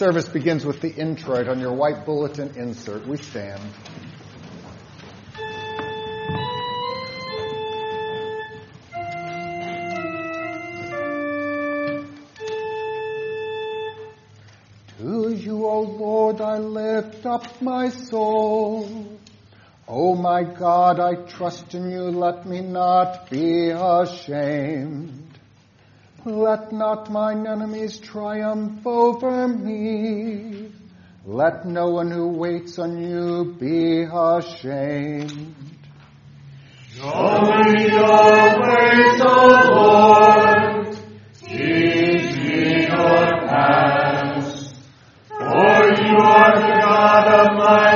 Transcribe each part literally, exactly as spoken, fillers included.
service begins with the introit on your white bulletin insert. We stand. To you, O Lord, I lift up my soul. O my God, I trust in you. Let me not be ashamed. Let not mine enemies triumph over me. Let no one who waits on you be ashamed. Show me your ways, O Lord. Teach me your paths. For you are the God of my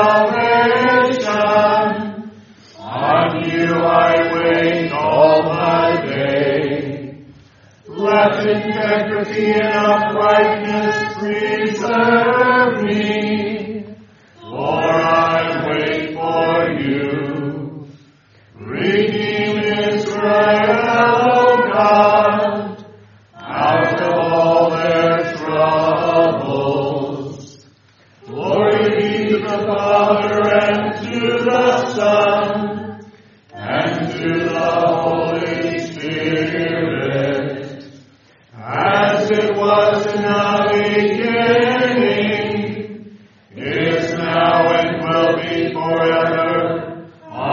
salvation. On you I wait all my day. Let integrity and uprightness preserve me, for I wait for you. Redeem Israel, O God, out of all their troubles. Glory be to the Father and to the Son and to the Holy Spirit, as it was in the beginning, is now, and will be forever.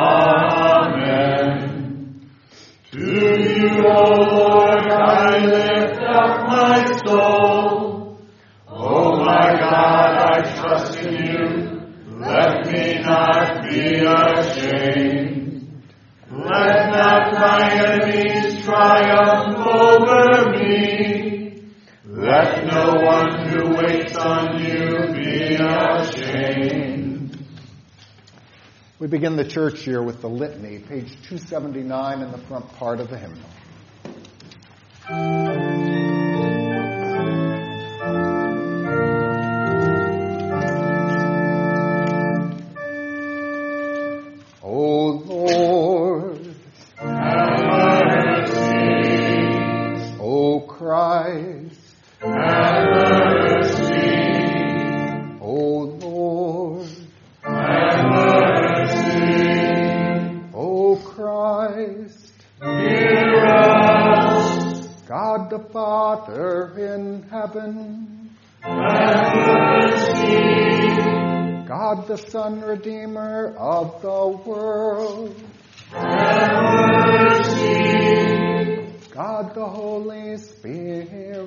Amen. To you, O Lord, I lift up my soul. O my God, I trust in you. Let me not be ashamed. Let not my enemies triumph over me. Let no one who waits on you be ashamed. We begin the church year with the litany, page two seventy-nine in the front part of the hymnal. O Lord, have mercy. O Christ, have mercy. O Lord, have mercy. O Christ, Hear us. God the Father in heaven, Have mercy. God the Son, Redeemer of the world, Have mercy. God the Holy Spirit,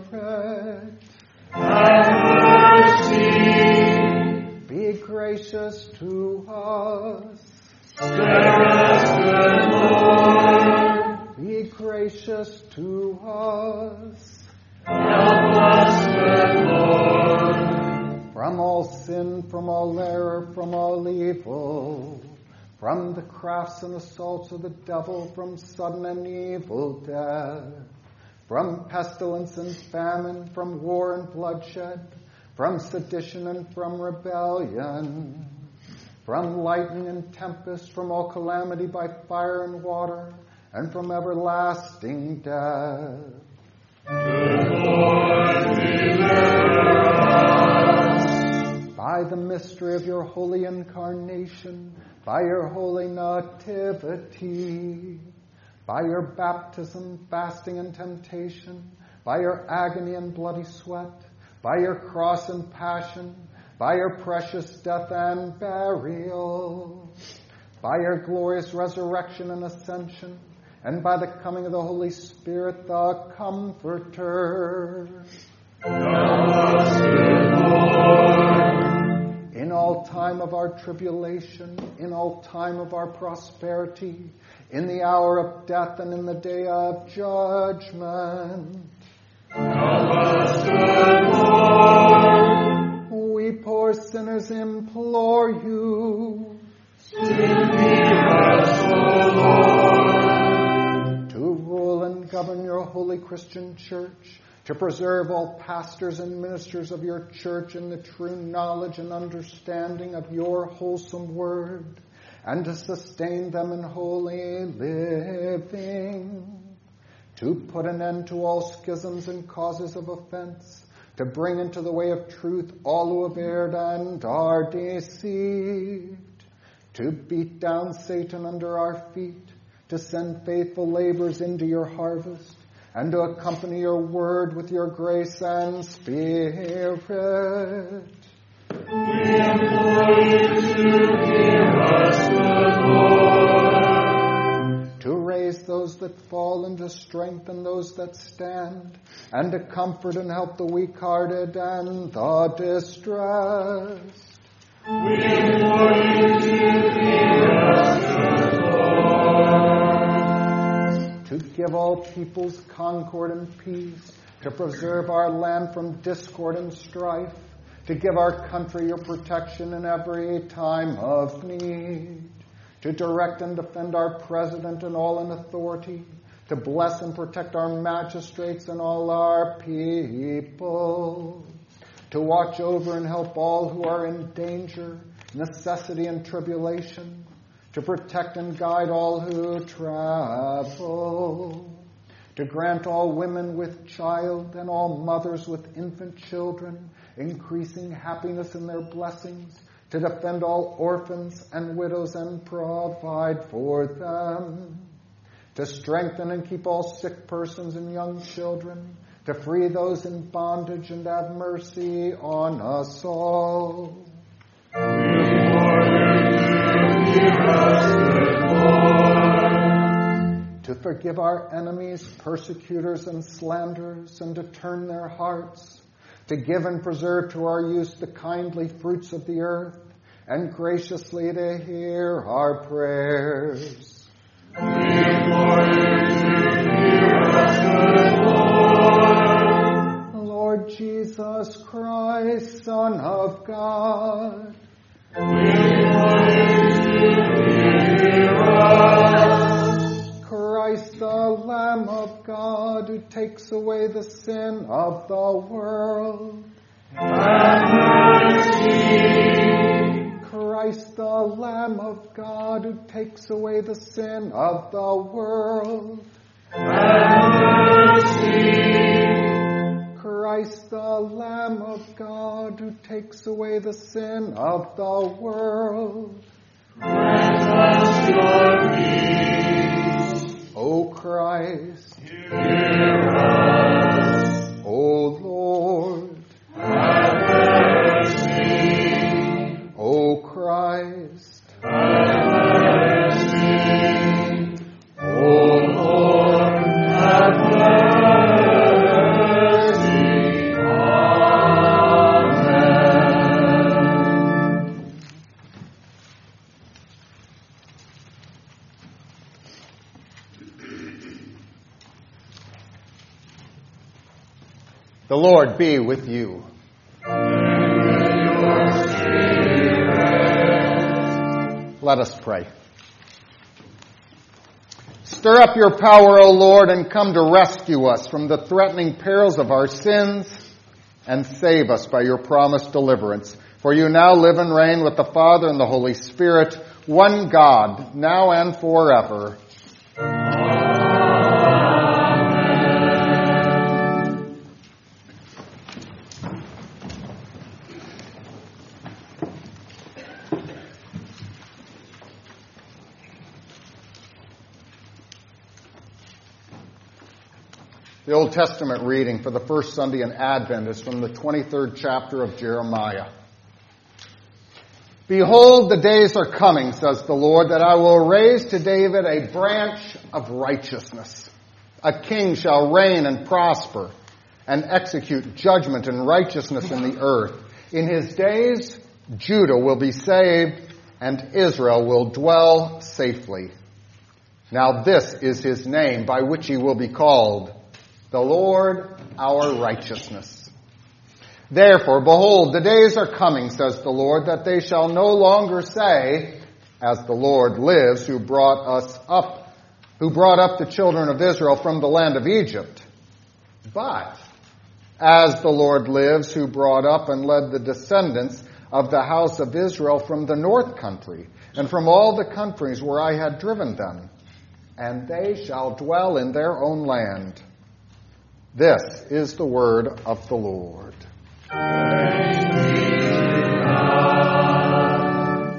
Have mercy. be gracious to us. Spare us, good Lord. Be gracious to us. Help us, good Lord. From all sin, from all error, from all evil, from the crafts and assaults of the devil, from sudden and evil death, from pestilence and famine, from war and bloodshed, from sedition and from rebellion, from lightning and tempest, from all calamity by fire and water, and from everlasting death. Good Lord, deliver us. By the mystery of your holy incarnation, by your holy nativity, by your baptism, fasting, and temptation, by your agony and bloody sweat, by your cross and passion, by your precious death and burial, by your glorious resurrection and ascension, and by the coming of the Holy Spirit, the Comforter. Help us, good Lord. In all time of our tribulation, in all time of our prosperity, in the hour of death and in the day of judgment. Help us, good Lord. We poor sinners implore you To hear us, O Lord. to rule and govern your holy Christian church, to preserve all pastors and ministers of your church in the true knowledge and understanding of your wholesome word, and to sustain them in holy living, to put an end to all schisms and causes of offense, to bring into the way of truth all who have erred and are deceived, to beat down Satan under our feet, to send faithful laborers into your harvest, and to accompany your word with your grace and spirit. We implore you to hear us, Lord. To raise those that fall and to strengthen those that stand, and to comfort and help the weak-hearted and the distressed. We implore you to hear us, Lord. To give all peoples concord and peace, to preserve our land from discord and strife, to give our country your protection in every time of need, to direct and defend our president and all in authority, to bless and protect our magistrates and all our people, to watch over and help all who are in danger, necessity, and tribulation, to protect and guide all who travel, to grant all women with child and all mothers with infant children increasing happiness in their blessings, to defend all orphans and widows and provide for them, to strengthen and keep all sick persons and young children, to free those in bondage and have mercy on us all. We implore you to hear us, good Lord. To forgive our enemies, persecutors, and slanderers, and to turn their hearts, to give and preserve to our use the kindly fruits of the earth, and graciously to hear our prayers. We implore you to hear us, good Lord. Lord Jesus Christ, Son of God, We implore you to hear us. Christ the Lamb of God, who takes away the sin of the world, Have mercy. Christ the Lamb of God, who takes away the sin of the world, Have mercy. Christ the Lamb of God, who takes away the sin of the world. Grant us your peace. O Christ, Hear us. O Lord, Have mercy. O Christ, Have mercy. O Lord, have mercy. Amen. the Lord be with you. Let us pray. Stir up your power, O Lord, and come to rescue us from the threatening perils of our sins, and save us by your promised deliverance. For you now live and reign with the Father and the Holy Spirit, one God, now and forever. The Old Testament reading for the first Sunday in Advent is from the twenty-third chapter of Jeremiah. Behold, the days are coming, says the Lord, that I will raise to David a branch of righteousness. A king shall reign and prosper, and execute judgment and righteousness in the earth. In his days, Judah will be saved, and Israel will dwell safely. Now this is his name by which he will be called, the Lord our righteousness. Therefore, behold, the days are coming, says the Lord, that they shall no longer say, as the Lord lives, who brought us up, who brought up the children of Israel from the land of Egypt, but as the Lord lives, who brought up and led the descendants of the house of Israel from the north country, and from all the countries where I had driven them, and they shall dwell in their own land. This is the word of the Lord. Thanks be to God.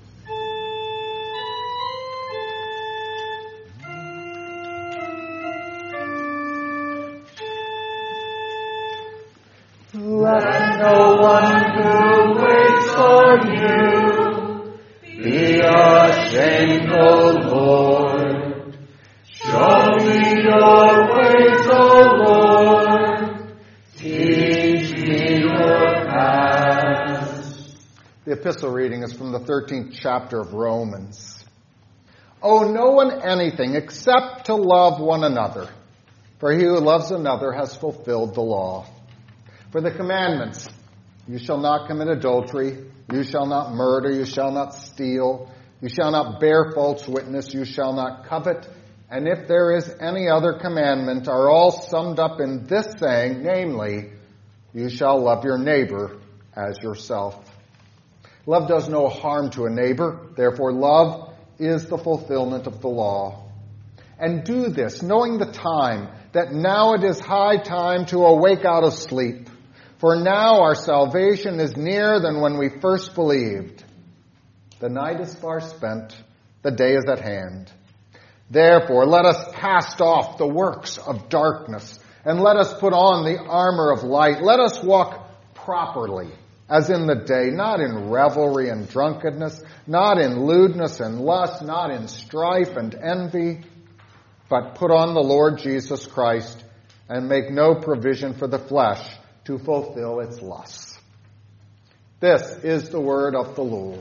Let no one who waits on you be ashamed, O Lord. Show me your ways, O Lord. Teach me your paths. The epistle reading is from the thirteenth chapter of Romans. Owe no one anything except to love one another, for he who loves another has fulfilled the law. For the commandments, you shall not commit adultery, you shall not murder, you shall not steal, you shall not bear false witness, you shall not covet, and if there is any other commandment, are all summed up in this saying, namely, you shall love your neighbor as yourself. Love does no harm to a neighbor, therefore love is the fulfillment of the law. And do this, knowing the time, that now it is high time to awake out of sleep. For now our salvation is nearer than when we first believed. The night is far spent, the day is at hand. Therefore, let us cast off the works of darkness, and let us put on the armor of light. Let us walk properly, as in the day, not in revelry and drunkenness, not in lewdness and lust, not in strife and envy, but put on the Lord Jesus Christ, and make no provision for the flesh to fulfill its lusts. This is the word of the Lord.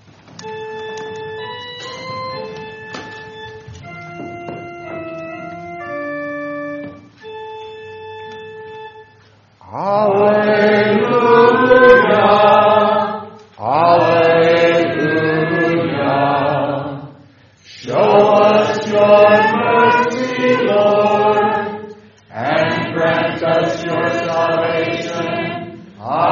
Alleluia, alleluia. Show us your mercy, Lord, and grant us your salvation.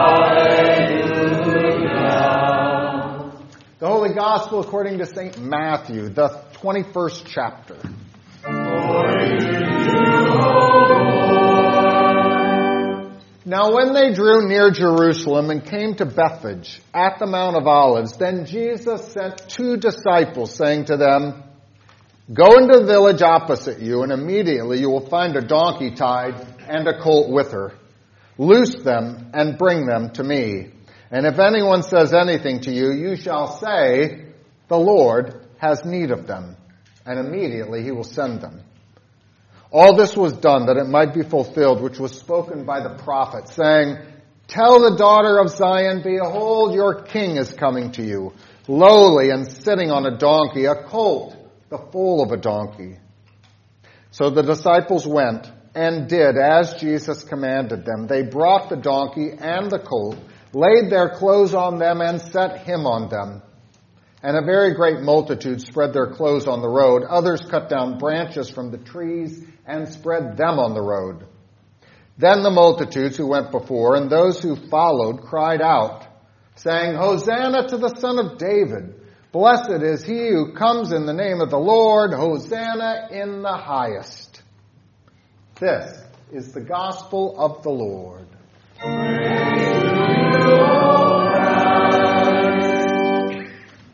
Alleluia. The Holy Gospel according to Saint Matthew, the twenty-first chapter. Glory to you, O Lord. Now when they drew near Jerusalem and came to Bethphage at the Mount of Olives, then Jesus sent two disciples, saying to them, Go into the village opposite you, and immediately you will find a donkey tied and a colt with her. Loose them and bring them to me. And if anyone says anything to you, you shall say, The Lord has need of them. And immediately he will send them. All this was done that it might be fulfilled, which was spoken by the prophet, saying, Tell the daughter of Zion, Behold, your king is coming to you, lowly and sitting on a donkey, a colt, the foal of a donkey. So the disciples went and did as Jesus commanded them. They brought the donkey and the colt, laid their clothes on them, and set him on them. And a very great multitude spread their clothes on the road. Others cut down branches from the trees and spread them on the road. Then the multitudes who went before and those who followed cried out, saying, Hosanna to the Son of David! Blessed is he who comes in the name of the Lord. Hosanna in the highest. This is the gospel of the Lord. Praise you, O Christ.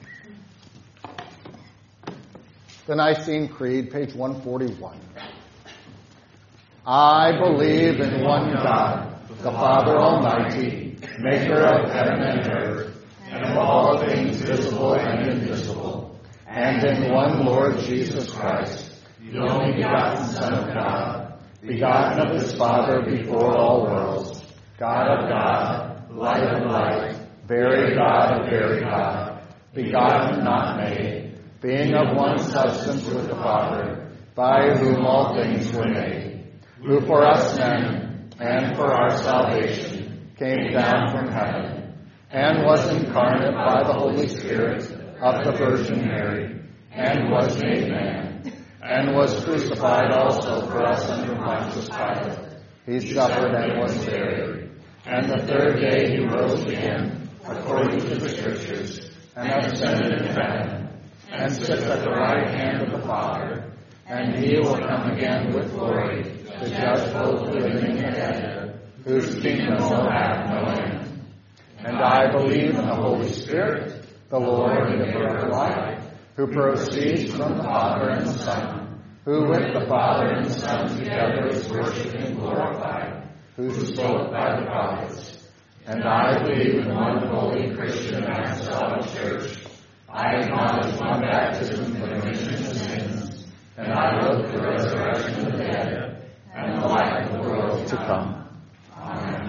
The Nicene Creed, page one forty-one. I believe in one God, the Father Almighty, maker of heaven and earth, and of all things visible and invisible, and in one Lord Jesus Christ, the only begotten Son of God, begotten of his Father before all worlds, God of God, light of light, very God of very God, begotten, not made, being of one substance with the Father, by whom all things were made, who for us men, and for our salvation, came down from heaven, and was incarnate by the Holy Spirit of the Virgin Mary, and was made man, and was crucified also for us under Pontius Pilate. He suffered and was buried, and the third day he rose again, according to the Scriptures, and ascended into heaven, and sits at the right hand of the Father, and he will come again with glory to judge both living and dead, whose kingdom will have no end. And I believe in the Holy Spirit, the Lord and giver of life, who proceeds from the Father and the Son, who with the Father and the Son together is worshipped and glorified, who spoke by the prophets. And I believe in one holy Christian apostolic church. I acknowledge one baptism for the remission of sins, and I look for the resurrection of the dead and the life of the world to come. Amen.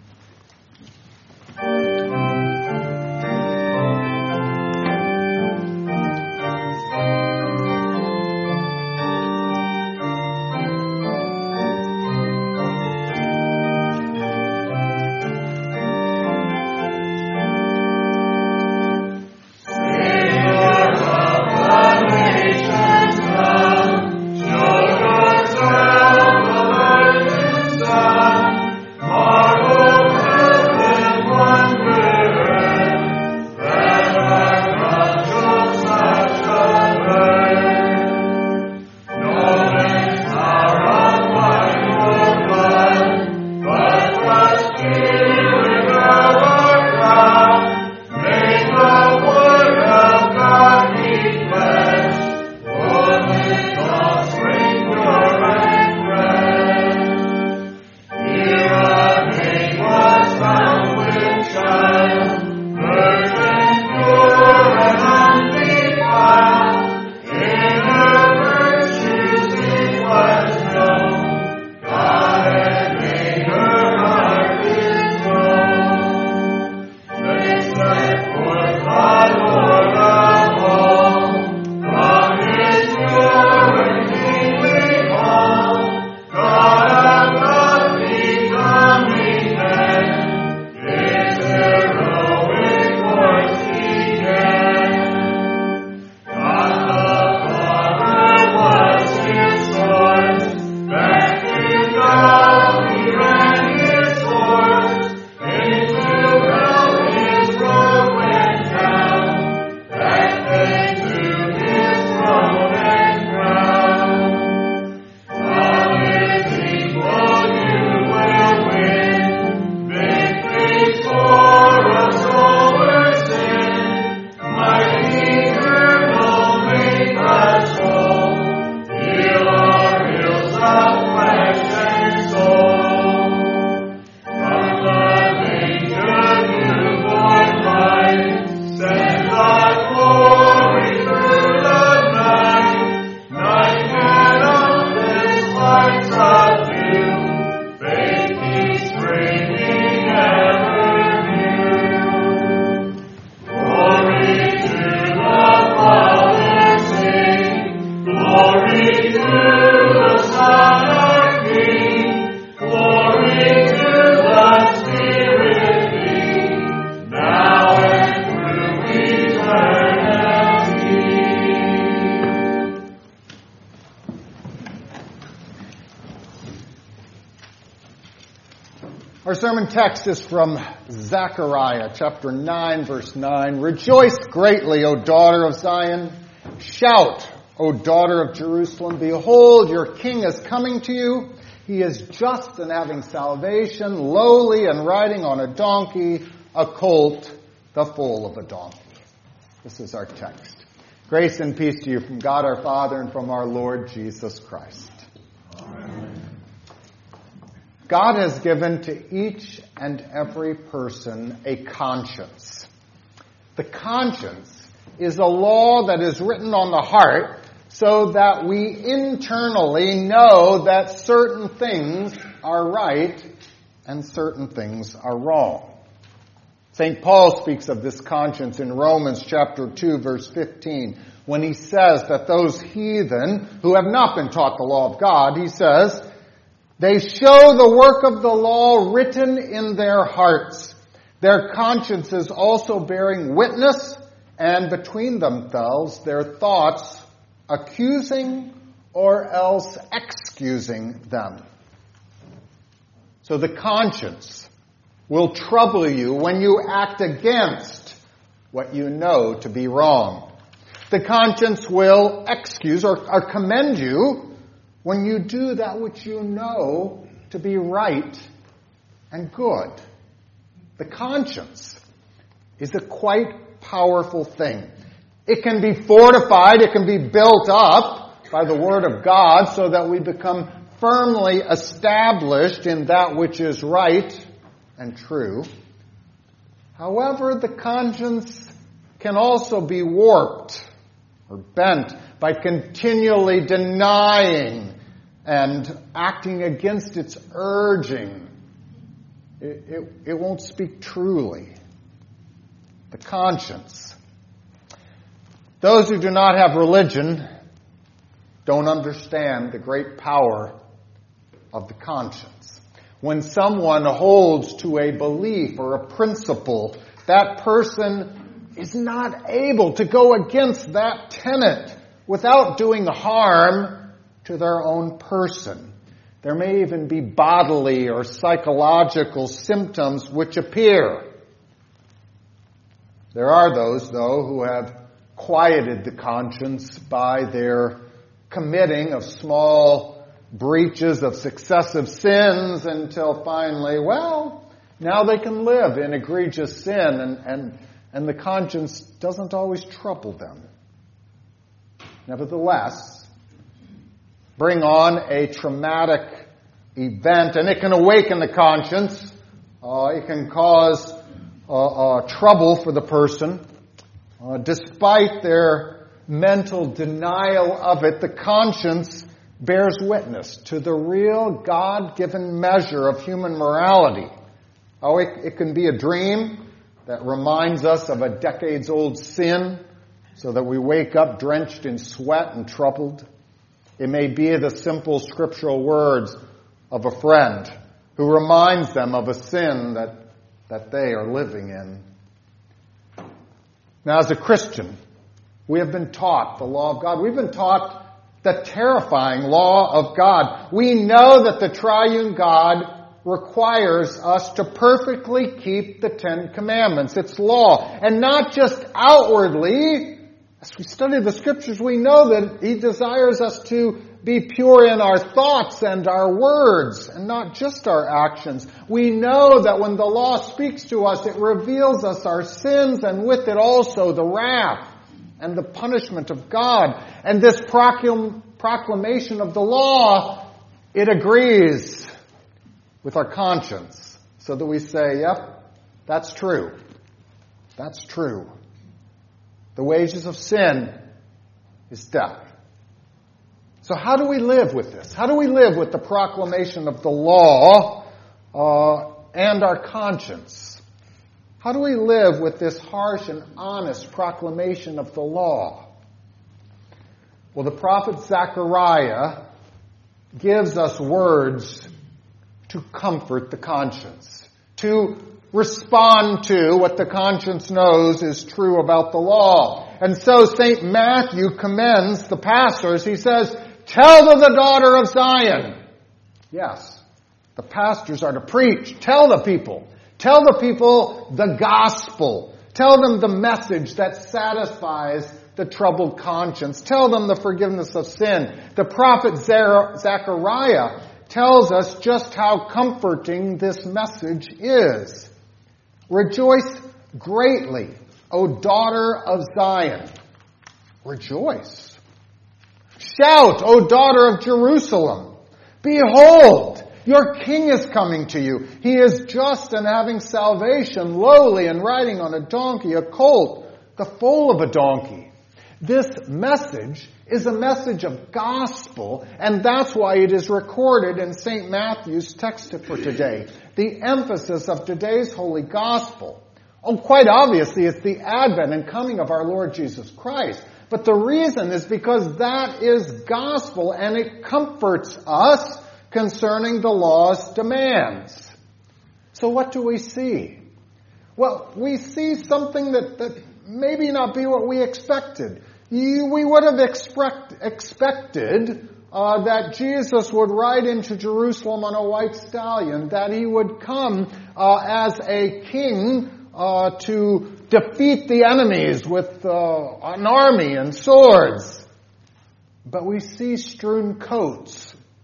Our sermon text is from Zechariah chapter nine, verse nine. Rejoice greatly, O daughter of Zion. Shout, O daughter of Jerusalem. Behold, your king is coming to you. He is just and having salvation, lowly and riding on a donkey, a colt, the foal of a donkey. This is our text. Grace and peace to you from God our Father and from our Lord Jesus Christ. Amen. God has given to each and every person a conscience. The conscience is a law that is written on the heart so that we internally know that certain things are right and certain things are wrong. Saint Paul speaks of this conscience in Romans chapter two, verse fifteen, when he says that those heathen who have not been taught the law of God, he says, they show the work of the law written in their hearts, their consciences also bearing witness, and between themselves their thoughts accusing or else excusing them. So the conscience will trouble you when you act against what you know to be wrong. The conscience will excuse or, or commend you when you do that which you know to be right and good. The conscience is a quite powerful thing. It can be fortified, it can be built up by the Word of God so that we become firmly established in that which is right and true. However, the conscience can also be warped or bent by continually denying and acting against its urging. It, it, it won't speak truly. The conscience. Those who do not have religion don't understand the great power of the conscience. When someone holds to a belief or a principle, that person is not able to go against that tenet without doing harm to their own person. There may even be bodily or psychological symptoms which appear. There are those, though, who have quieted the conscience by their committing of small breaches of successive sins until finally, well, now they can live in egregious sin, and, and, and the conscience doesn't always trouble them. Nevertheless, bring on a traumatic event, and it can awaken the conscience. Uh, it can cause uh, uh, trouble for the person. Uh, despite their mental denial of it, the conscience bears witness to the real God-given measure of human morality. Oh, it, it can be a dream that reminds us of a decades-old sin so that we wake up drenched in sweat and troubled. It may be the simple scriptural words of a friend who reminds them of a sin that, that they are living in. Now, as a Christian, we have been taught the law of God. We've been taught the terrifying law of God. We know that the triune God requires us to perfectly keep the Ten Commandments, its law, and not just outwardly. As we study the Scriptures, we know that He desires us to be pure in our thoughts and our words, and not just our actions. We know that when the law speaks to us, it reveals us our sins, and with it also the wrath and the punishment of God. And this proclam- proclamation of the law, it agrees with our conscience, so that we say, yep, that's true. That's true. The wages of sin is death. So how do we live with this? How do we live with the proclamation of the law uh, and our conscience? How do we live with this harsh and honest proclamation of the law? Well, the prophet Zechariah gives us words to comfort the conscience, to respond to what the conscience knows is true about the law. And so Saint Matthew commends the pastors. He says, "Tell to the daughter of Zion." Yes, the pastors are to preach. Tell the people. Tell the people the gospel. Tell them the message that satisfies the troubled conscience. Tell them the forgiveness of sin. The prophet Zechariah tells us just how comforting this message is. "Rejoice greatly, O daughter of Zion." Rejoice. "Shout, O daughter of Jerusalem. Behold, your king is coming to you. He is just and having salvation, lowly and riding on a donkey, a colt, the foal of a donkey." This message is a message of gospel, and that's why it is recorded in Saint Matthew's text for today. The emphasis of today's holy gospel. Oh, quite obviously, it's the advent and coming of our Lord Jesus Christ. But the reason is because that is gospel, and it comforts us concerning the law's demands. So what do we see? Well, we see something that, that maybe not be what we expected. You, we would have expect, expected uh, that Jesus would ride into Jerusalem on a white stallion, that he would come uh, as a king uh, to defeat the enemies with uh, an army and swords. But we see strewn coats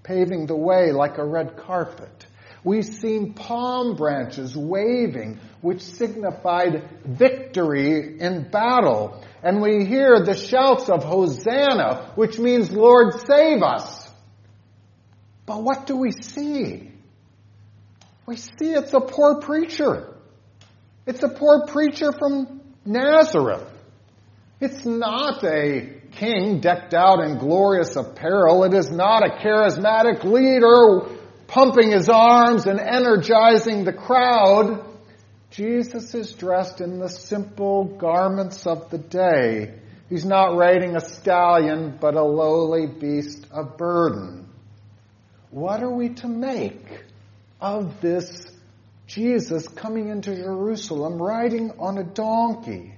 paving the way like a red carpet. We see palm branches waving, which signified victory in battle. And we hear the shouts of Hosanna, which means, Lord, save us. But what do we see? We see it's a poor preacher. It's a poor preacher from Nazareth. It's not a king decked out in glorious apparel. It is not a charismatic leader pumping his arms and energizing the crowd. Jesus is dressed in the simple garments of the day. He's not riding a stallion, but a lowly beast of burden. What are we to make of this Jesus coming into Jerusalem riding on a donkey?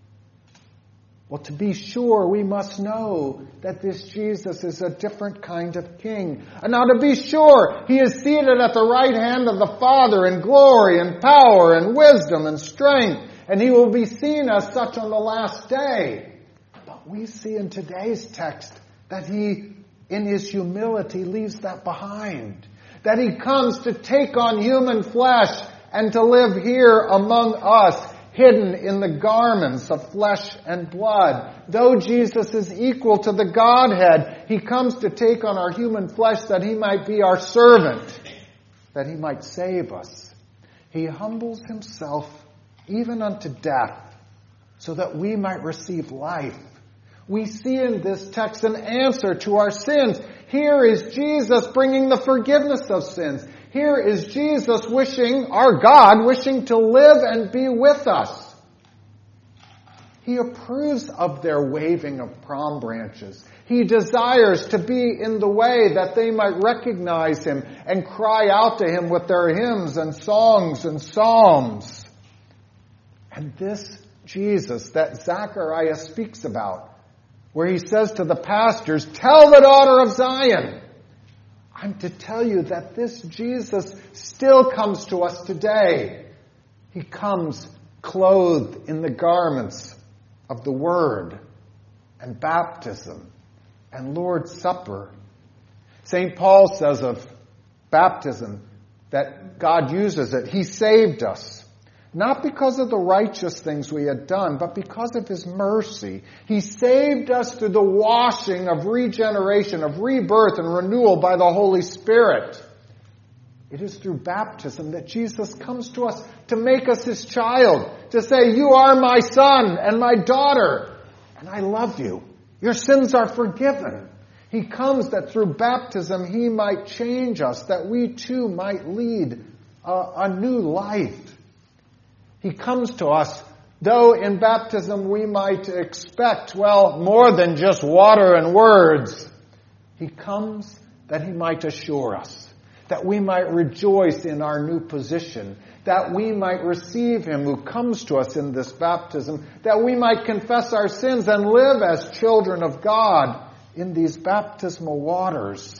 Well, to be sure, we must know that this Jesus is a different kind of king. And now to be sure, he is seated at the right hand of the Father in glory and power and wisdom and strength. And he will be seen as such on the last day. But we see in today's text that he, in his humility, leaves that behind. That he comes to take on human flesh and to live here among us, hidden in the garments of flesh and blood. Though Jesus is equal to the Godhead, he comes to take on our human flesh that he might be our servant, that he might save us. He humbles himself even unto death, so that we might receive life. We see in this text an answer to our sins. Here is Jesus bringing the forgiveness of sins. Here is Jesus wishing, our God, wishing to live and be with us. He approves of their waving of palm branches. He desires to be in the way that they might recognize him and cry out to him with their hymns and songs and psalms. And this Jesus that Zechariah speaks about, where he says to the pastors, tell the daughter of Zion. I'm to tell you that this Jesus still comes to us today. He comes clothed in the garments of the Word and baptism and Lord's Supper. Saint Paul says of baptism that God uses it. He saved us. Not because of the righteous things we had done, but because of his mercy. He saved us through the washing of regeneration, of rebirth and renewal by the Holy Spirit. It is through baptism that Jesus comes to us to make us his child, to say, you are my son and my daughter, and I love you. Your sins are forgiven. He comes that through baptism he might change us, that we too might lead a, a new life. He comes to us, though in baptism we might expect, well, more than just water and words. He comes that he might assure us, that we might rejoice in our new position, that we might receive him who comes to us in this baptism, that we might confess our sins and live as children of God in these baptismal waters.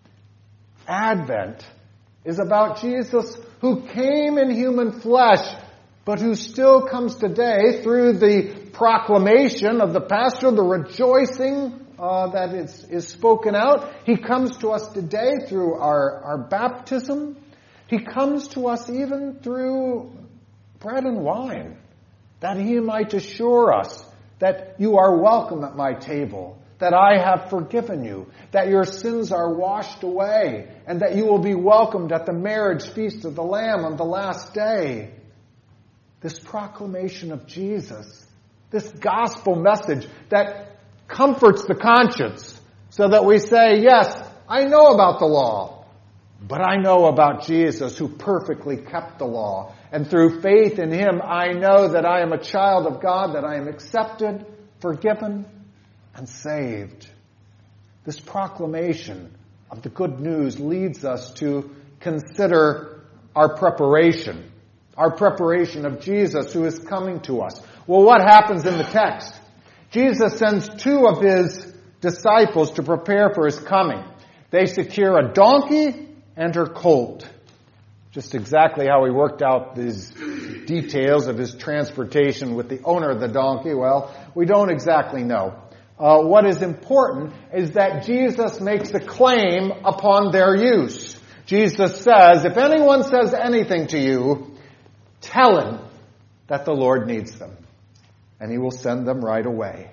Advent is about Jesus who came in human flesh, but who still comes today through the proclamation of the pastor, the rejoicing uh, that is, is spoken out. He comes to us today through our, our baptism. He comes to us even through bread and wine, that he might assure us that you are welcome at my table, that I have forgiven you, that your sins are washed away, and that you will be welcomed at the marriage feast of the Lamb on the last day. This proclamation of Jesus, this gospel message that comforts the conscience so that we say, yes, I know about the law, but I know about Jesus who perfectly kept the law. And through faith in him, I know that I am a child of God, that I am accepted, forgiven, and saved. This proclamation of the good news leads us to consider our preparation. Our preparation of Jesus who is coming to us. Well, what happens in the text? Jesus sends two of his disciples to prepare for his coming. They secure a donkey and her colt. Just exactly how he worked out these details of his transportation with the owner of the donkey, well, we don't exactly know. Uh, what is important is that Jesus makes a claim upon their use. Jesus says, if anyone says anything to you, tell him that the Lord needs them, and he will send them right away.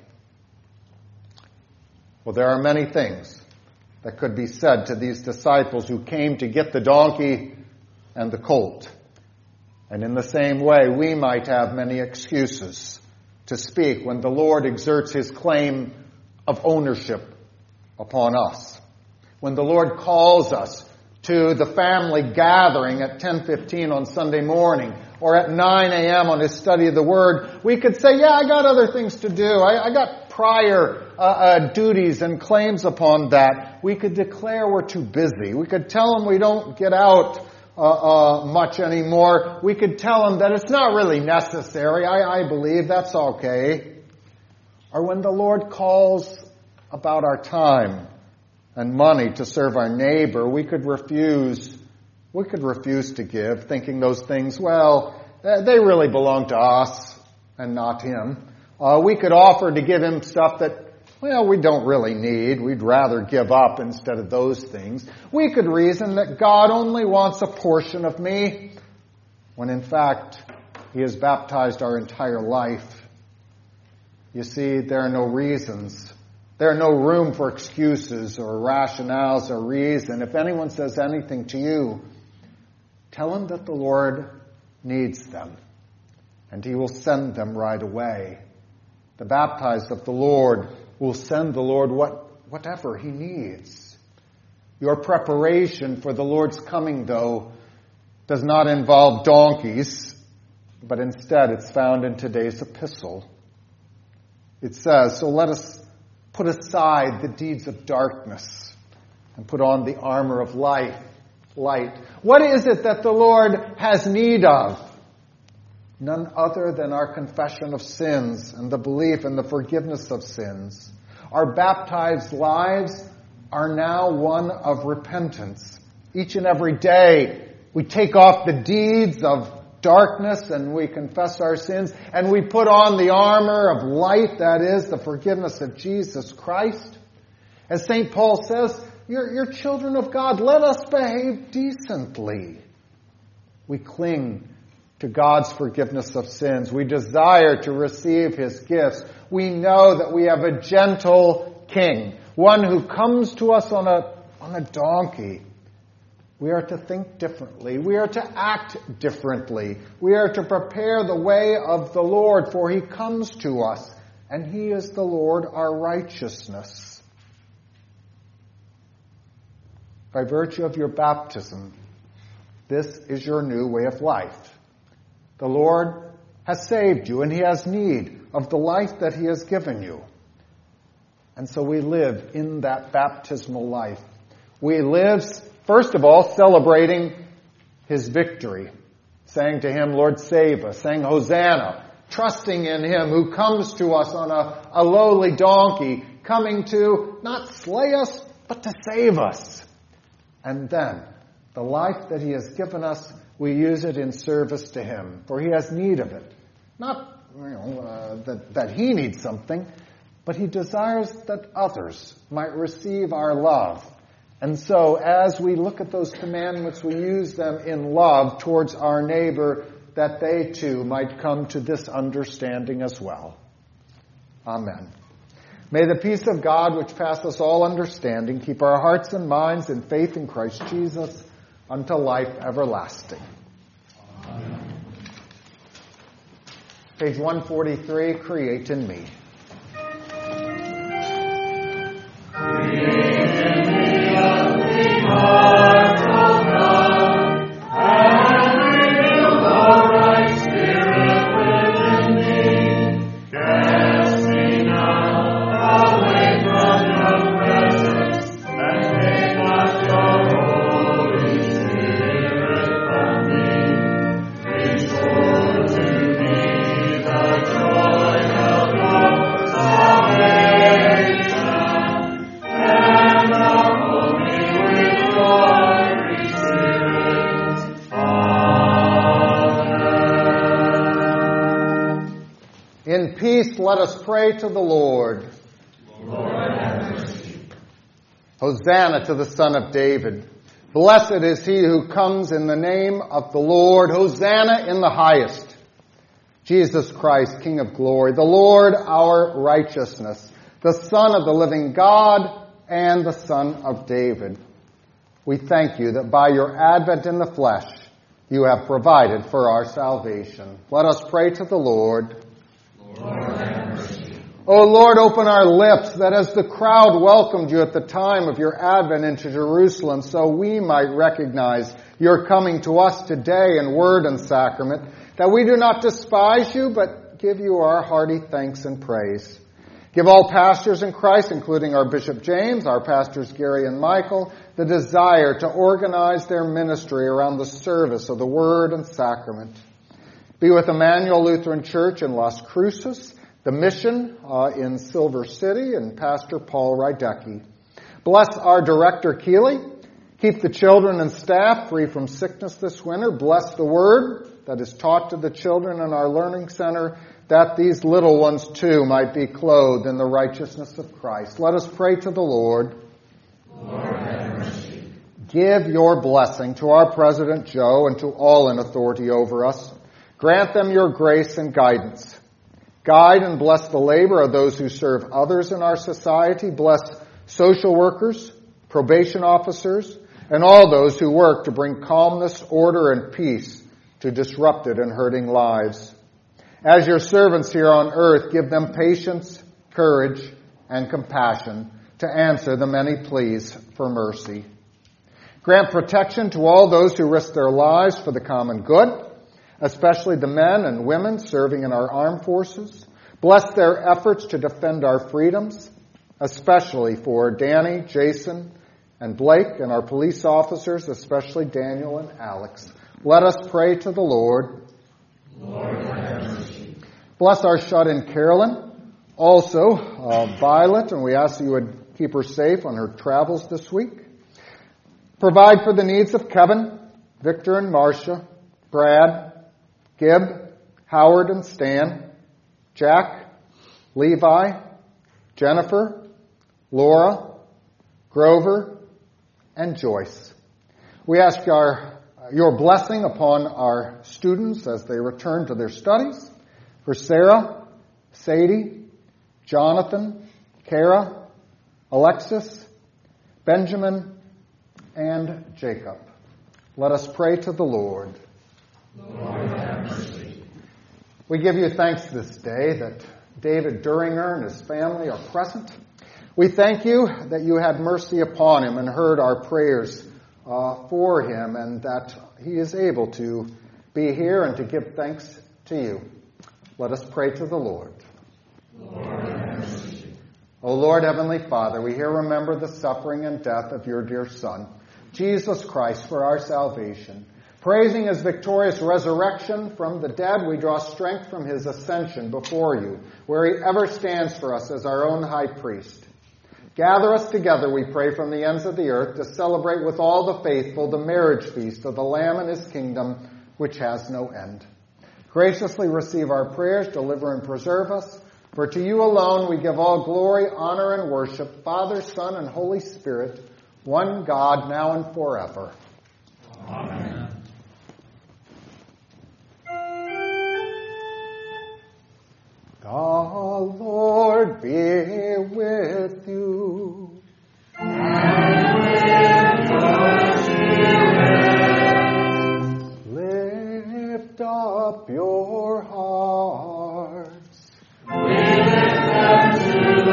Well, there are many things that could be said to these disciples who came to get the donkey and the colt. And in the same way, we might have many excuses to speak when the Lord exerts his claim of ownership upon us. When the Lord calls us to the family gathering at ten fifteen on Sunday morning or at nine a.m. on his study of the Word, we could say, yeah, I got other things to do. I, I got prior uh, uh, duties and claims upon that. We could declare we're too busy. We could tell them we don't get out uh, uh, much anymore. We could tell them that it's not really necessary. I, I believe that's okay. Or when the Lord calls about our time and money to serve our neighbor, we could refuse, we could refuse to give, thinking those things, well, they really belong to us and not him. Uh, we could offer to give him stuff that, well, we don't really need. We'd rather give up instead of those things. We could reason that God only wants a portion of me, when in fact, he has baptized our entire life. You see, there are no reasons. There are no room for excuses or rationales or reason. If anyone says anything to you, tell him that the Lord needs them, and he will send them right away. The baptized of the Lord will send the Lord what, whatever he needs. Your preparation for the Lord's coming, though, does not involve donkeys, but instead it's found in today's epistle. It says, so let us put aside the deeds of darkness and put on the armor of life, light. What is it that the Lord has need of? None other than our confession of sins and the belief in the forgiveness of sins. Our baptized lives are now one of repentance. Each and every day we take off the deeds of darkness and we confess our sins and we put on the armor of light, that is, the forgiveness of Jesus Christ. As Saint Paul says, you're, you're children of God. Let us behave decently. We cling to God's forgiveness of sins. We desire to receive his gifts. We know that we have a gentle king, one who comes to us on a, on a donkey. We are to think differently. We are to act differently. We are to prepare the way of the Lord, for he comes to us, and he is the Lord, our righteousness. By virtue of your baptism, this is your new way of life. The Lord has saved you, and he has need of the life that he has given you. And so we live in that baptismal life. We live, first of all, celebrating his victory, saying to him, Lord, save us, saying Hosanna, trusting in him who comes to us on a, a lowly donkey, coming to not slay us, but to save us. And then, the life that he has given us, we use it in service to him, for he has need of it. Not you know, uh, that, that he needs something, but he desires that others might receive our love. And so, as we look at those commandments, we use them in love towards our neighbor, that they too might come to this understanding as well. Amen. May the peace of God, which passeth all understanding, keep our hearts and minds in faith in Christ Jesus unto life everlasting. Amen. Page one forty-three, Create in Me. In peace, let us pray to the Lord. Hosanna to the Son of David. Blessed is he who comes in the name of the Lord. Hosanna in the highest. Jesus Christ, King of glory, the Lord our righteousness, the Son of the living God and the Son of David. We thank you that by your advent in the flesh, you have provided for our salvation. Let us pray to the Lord. Lord, have mercy. O Lord, open our lips, that as the crowd welcomed you at the time of your advent into Jerusalem, so we might recognize your coming to us today in word and sacrament, that we do not despise you, but give you our hearty thanks and praise. Give all pastors in Christ, including our Bishop James, our pastors Gary and Michael, the desire to organize their ministry around the service of the word and sacrament. Be with Emmanuel Lutheran Church in Las Cruces, the mission uh, in Silver City, and Pastor Paul Rydecki. Bless our director, Keeley. Keep the children and staff free from sickness this winter. Bless the word that is taught to the children in our learning center, that these little ones too might be clothed in the righteousness of Christ. Let us pray to the Lord. Lord, have mercy. Give your blessing to our President Joe and to all in authority over us. Grant them your grace and guidance. Guide and bless the labor of those who serve others in our society. Bless social workers, probation officers, and all those who work to bring calmness, order, and peace to disrupted and hurting lives. As your servants here on earth, give them patience, courage, and compassion to answer the many pleas for mercy. Grant protection to all those who risk their lives for the common good, especially the men and women serving in our armed forces. Bless their efforts to defend our freedoms, especially for Danny, Jason, and Blake, and our police officers, especially Daniel and Alex. Let us pray to the Lord. Lord, have mercy. Bless our shut-in Carolyn, also uh, Violet, and we ask that you would keep her safe on her travels this week. Provide for the needs of Kevin, Victor and Marcia, Brad, Gib, Howard and Stan, Jack, Levi, Jennifer, Laura, Grover, and Joyce. We ask our, your blessing upon our students as they return to their studies. For Sarah, Sadie, Jonathan, Kara, Alexis, Benjamin, and Jacob. Let us pray to the Lord. Lord, have mercy. We give you thanks this day that David Duringer and his family are present. We thank you that you had mercy upon him and heard our prayers uh, for him, and that he is able to be here and to give thanks to you. Let us pray to the Lord. Lord, have mercy. O Lord, Heavenly Father, we here remember the suffering and death of your dear Son, Jesus Christ, for our salvation. Praising his victorious resurrection from the dead, we draw strength from his ascension before you, where he ever stands for us as our own high priest. Gather us together, we pray, from the ends of the earth to celebrate with all the faithful the marriage feast of the Lamb and his kingdom, which has no end. Graciously receive our prayers, deliver and preserve us. For to you alone we give all glory, honor, and worship, Father, Son, and Holy Spirit, one God, now and forever. Amen. The Lord be with you. And with your spirit. Lift up your hearts. We lift them to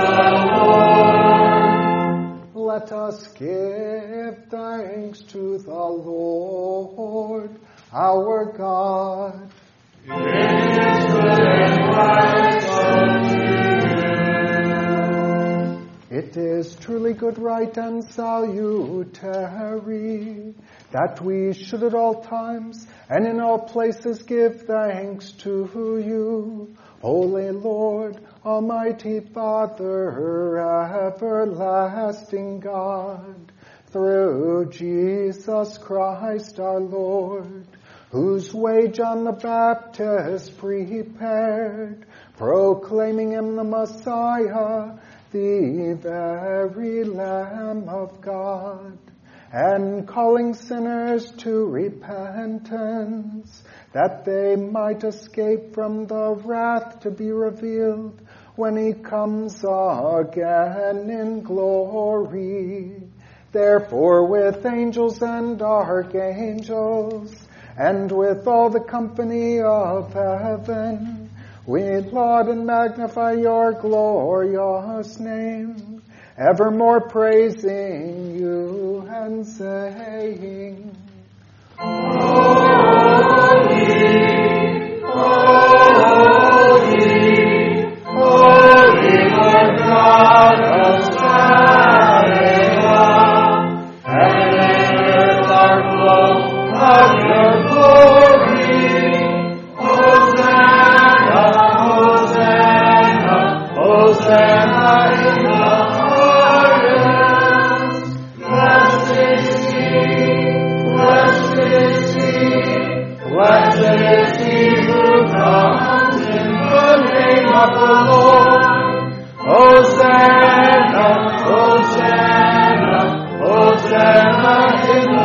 the Lord. Let us give thanks to the Lord, our God. It is good and right so to do. It is truly good, right, and salutary that we should at all times and in all places give thanks to you, Holy Lord, Almighty Father, everlasting God, through Jesus Christ our Lord, whose way John the Baptist prepared, proclaiming him the Messiah, the very Lamb of God, and calling sinners to repentance, that they might escape from the wrath to be revealed when he comes again in glory. Therefore, with angels and archangels, and with all the company of heaven, we laud and magnify your glorious name, evermore praising you and saying, Holy, holy, holy Lord God of Zion, heaven and earth are full of your glory. Hosanna, Hosanna, Hosanna in the highest. Blessed is he, blessed is he, blessed is he who comes in the name of the Lord. Hosanna, Hosanna, Hosanna in the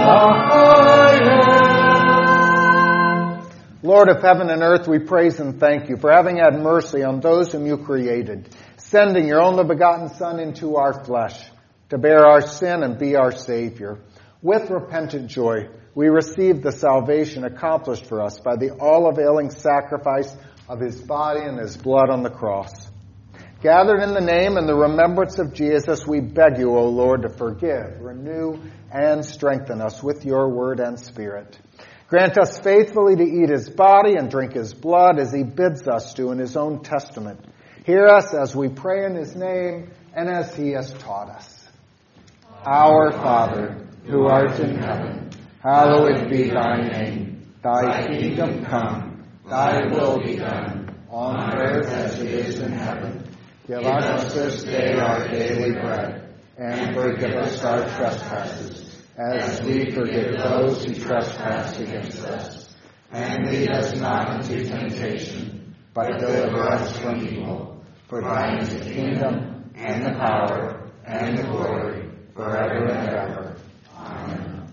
highest. Lord of heaven and earth, we praise and thank you for having had mercy on those whom you created, sending your only begotten Son into our flesh to bear our sin and be our Savior. With repentant joy, we receive the salvation accomplished for us by the all-availing sacrifice of his body and his blood on the cross. Gathered in the name and the remembrance of Jesus, we beg you, O Lord, to forgive, renew, and strengthen us with your word and spirit. Grant us faithfully to eat his body and drink his blood as he bids us to in his own testament. Hear us as we pray in his name and as he has taught us. Our Father, who art in heaven, hallowed be thy name. Thy kingdom come, thy will be done, on earth as it is in heaven. Give us this day our daily bread, and forgive us our trespasses, as we forgive those who trespass against us. And lead us not into temptation, but deliver us from evil. For thine is the kingdom, and the power, and the glory, forever and ever. Amen.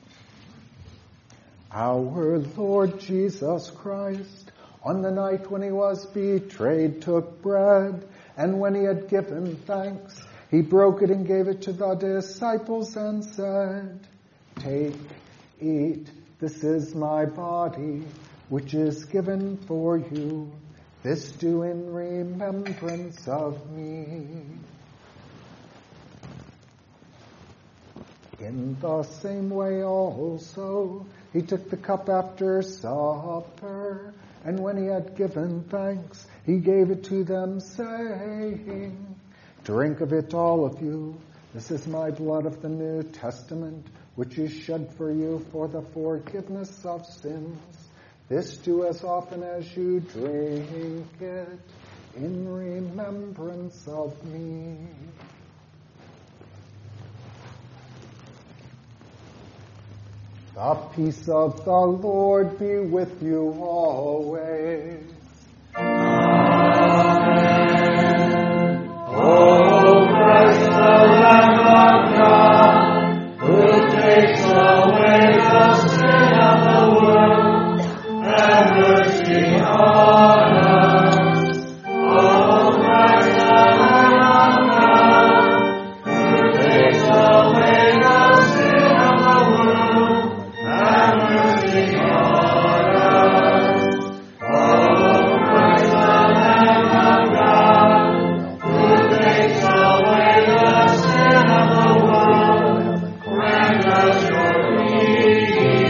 Our Lord Jesus Christ, on the night when he was betrayed, took bread, and when he had given thanks, he broke it and gave it to the disciples and said, Take, eat, this is my body, which is given for you. This do in remembrance of me. In the same way also, he took the cup after supper, and when he had given thanks, he gave it to them, saying, Drink of it, all of you. This is my blood of the New Testament, which is shed for you for the forgiveness of sins. This do as often as you drink it in remembrance of me. The peace of the Lord be with you always. Amen. O Christ, the Lamb of God, who takes away the sin of the world, have mercy on us. O Christ, the Lamb of God, who takes away the sin of the world, have mercy on us. O Christ, the Lamb of God, who takes away the sin of the world, grant us your peace.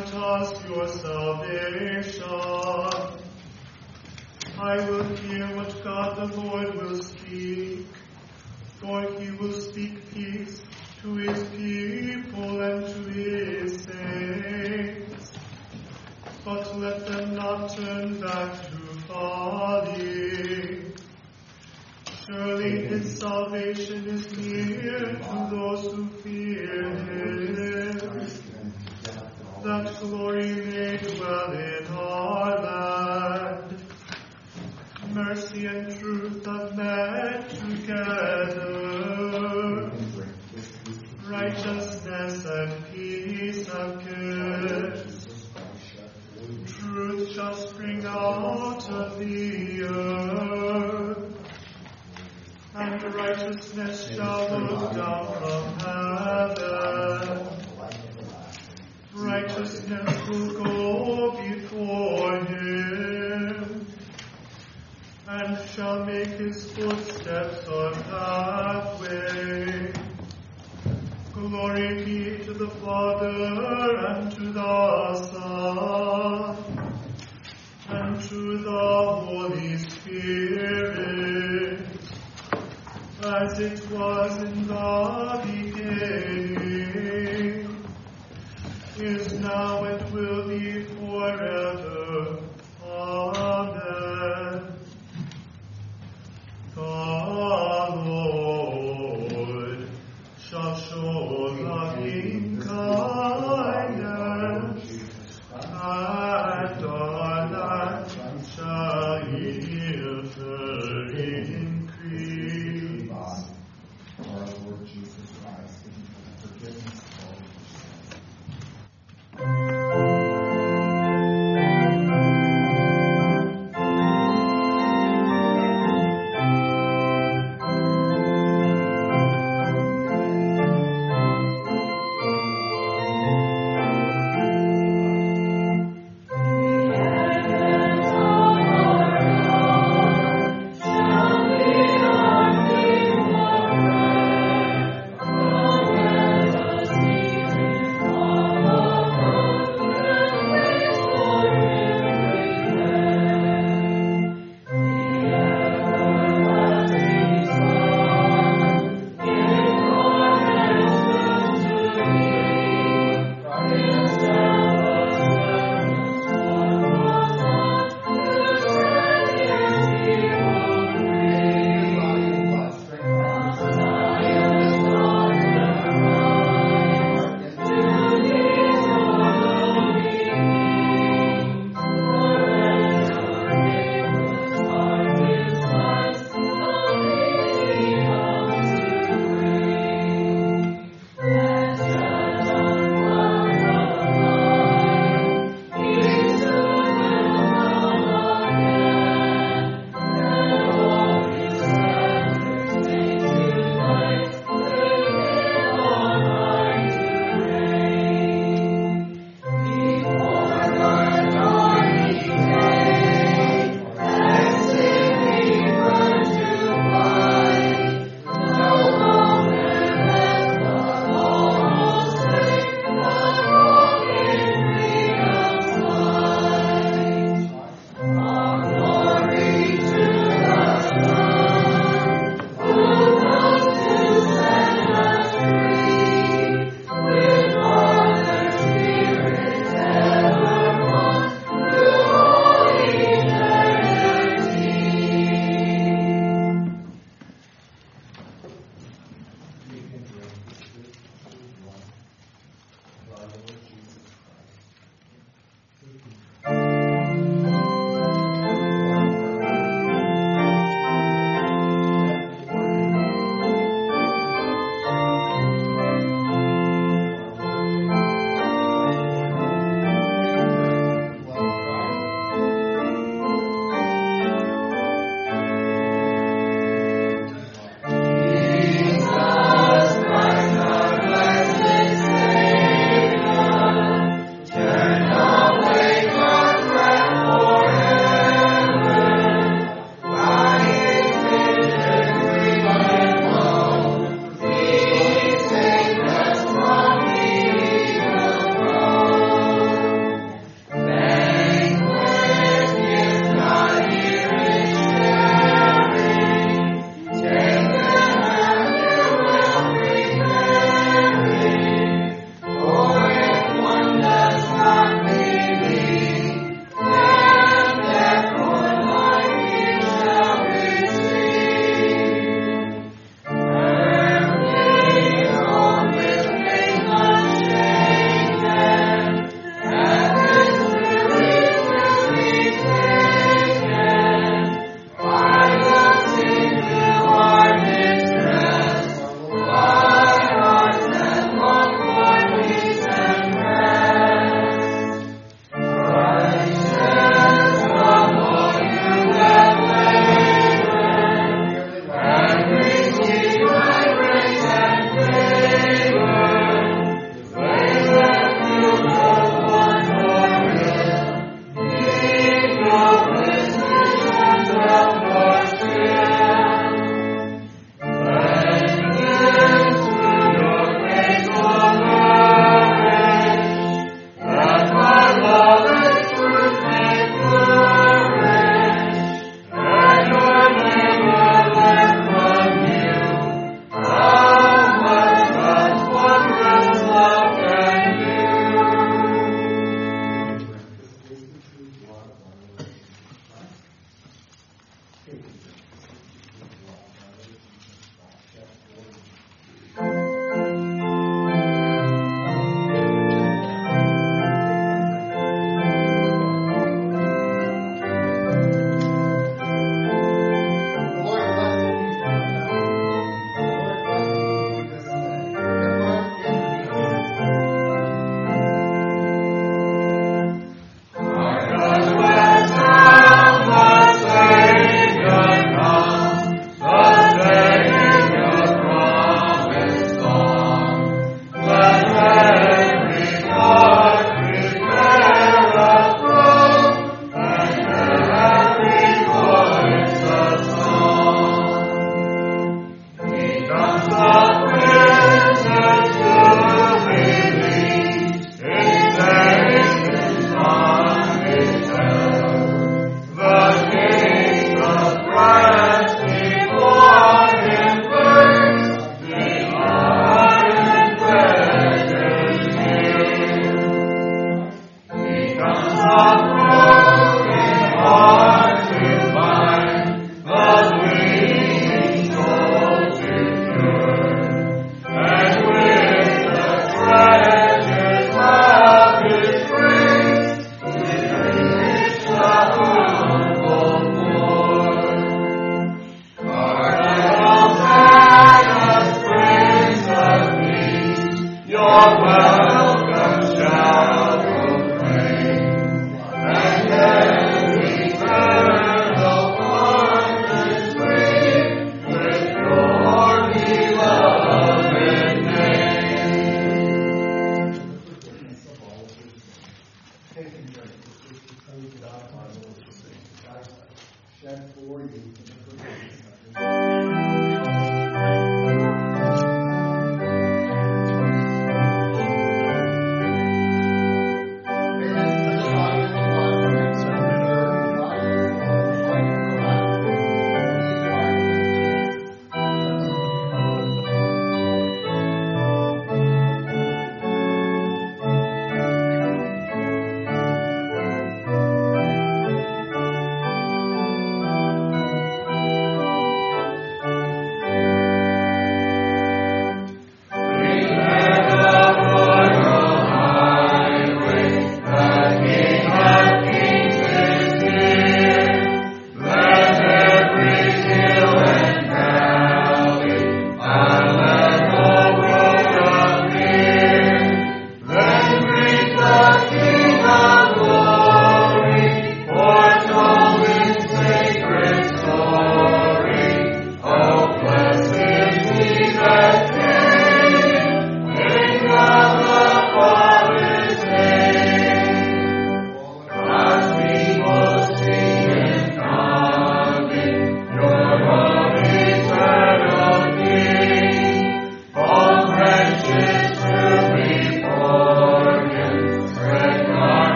grant us your salvation. I will hear what God the Lord will speak, for he will speak peace to his people and to his saints. But let them not turn back to folly. Surely his salvation is near to those who fear him. That glory may dwell in our land. Mercy and truth have met together. Righteousness and peace have kissed. Truth shall spring out of the earth, and righteousness shall look down from heaven. Righteousness will go before him, and shall make his footsteps a pathway. Glory be to the Father, and to the Son, and to the Holy Spirit, as it was in the beginning, is now, and will be forever. Amen. The Lord shall show loving kindness, and our land shall yield her increase. Our Lord Jesus Christ, forgiveness of all.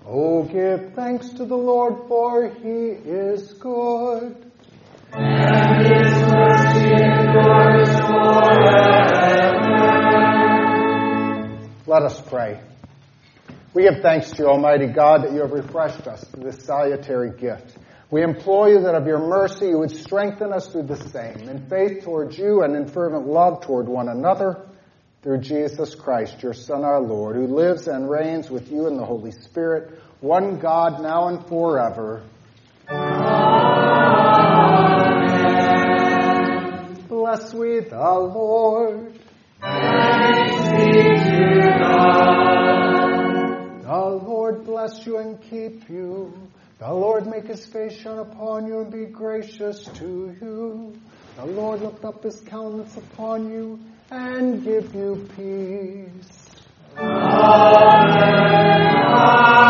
Oh, give thanks to the Lord, for he is good. And his mercy endures forever. Let us pray. We give thanks to you, Almighty God, that you have refreshed us through this salutary gift. We implore you that of your mercy you would strengthen us through the same, in faith towards you and in fervent love toward one another, through Jesus Christ, your Son, our Lord, who lives and reigns with you in the Holy Spirit, one God, now and forever. Amen. Bless we the Lord. Thanks be to God. The Lord bless you and keep you. The Lord make his face shine upon you and be gracious to you. The Lord lift up his countenance upon you and give you peace. Amen.